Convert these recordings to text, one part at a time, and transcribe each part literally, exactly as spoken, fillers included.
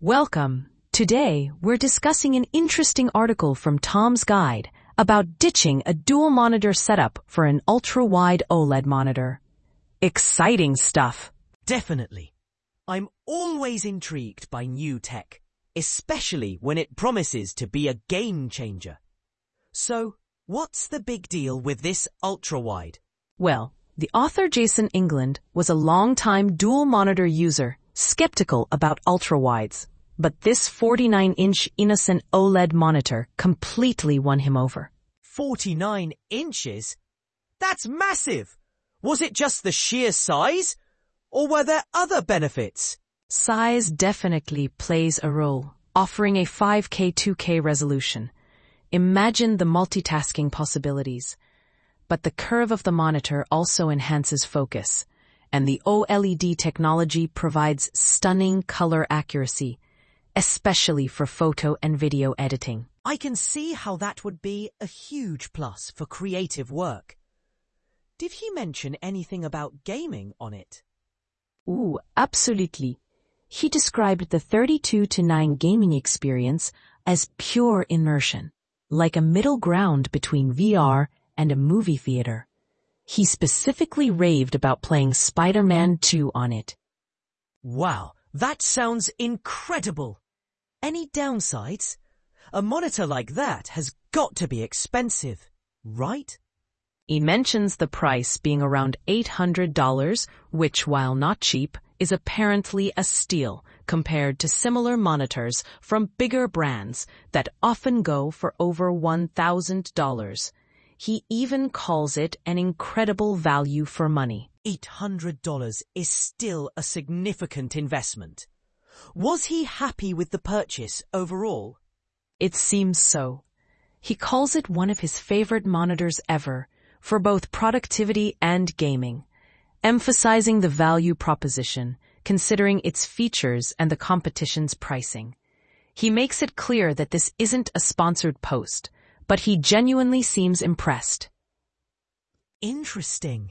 Welcome. Today, we're discussing an interesting article from Tom's Guide about ditching a dual monitor setup for an ultra-wide OLED monitor. Exciting stuff. Definitely. I'm always intrigued by new tech, especially when it promises to be a game changer. So, what's the big deal with this ultra-wide? Well, the author Jason England was a long-time dual monitor user, skeptical about ultra-wides. But this forty-nine inch Innocent OLED monitor completely won him over. forty-nine inches? That's massive! Was it just the sheer size? Or were there other benefits? Size definitely plays a role, offering a five K two K resolution. Imagine the multitasking possibilities. But the curve of the monitor also enhances focus, and the OLED technology provides stunning color accuracy, especially for photo and video editing. I can see how that would be a huge plus for creative work. Did he mention anything about gaming on it? Ooh, absolutely. He described the thirty-two to nine gaming experience as pure immersion, like a middle ground between V R and a movie theater. He specifically raved about playing Spider-Man two on it. Wow, that sounds incredible! Any downsides? A monitor like that has got to be expensive, right? He mentions the price being around eight hundred dollars, which, while not cheap, is apparently a steal compared to similar monitors from bigger brands that often go for over one thousand dollars. He even calls it an incredible value for money. eight hundred dollars is still a significant investment. Was he happy with the purchase overall? It seems so. He calls it one of his favorite monitors ever, for both productivity and gaming, emphasizing the value proposition, considering its features and the competition's pricing. He makes it clear that this isn't a sponsored post, but he genuinely seems impressed. Interesting.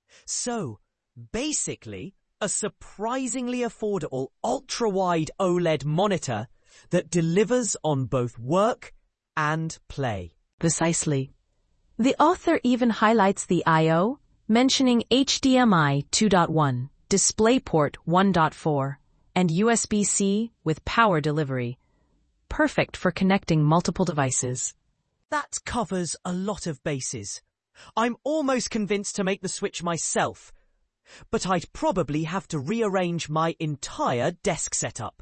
So, basically, a surprisingly affordable ultra-wide OLED monitor that delivers on both work and play. Precisely. The author even highlights the I O, mentioning H D M I two point one, DisplayPort one point four, and U S B C with power delivery. Perfect for connecting multiple devices. That covers a lot of bases. I'm almost convinced to make the switch myself, but I'd probably have to rearrange my entire desk setup.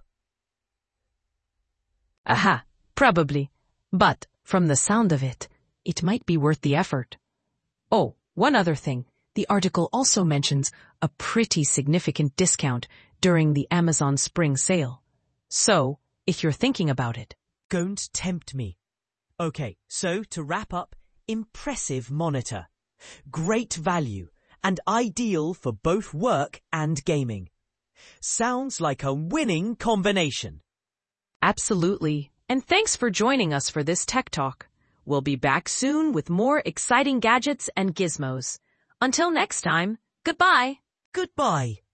Aha, probably. But, from the sound of it, it might be worth the effort. Oh, one other thing. The article also mentions a pretty significant discount during the Amazon Spring Sale. So, if you're thinking about it, don't tempt me. Okay, so to wrap up, impressive monitor. Great value. And ideal for both work and gaming. Sounds like a winning combination. Absolutely. And thanks for joining us for this Tech Talk. We'll be back soon with more exciting gadgets and gizmos. Until next time, goodbye. Goodbye.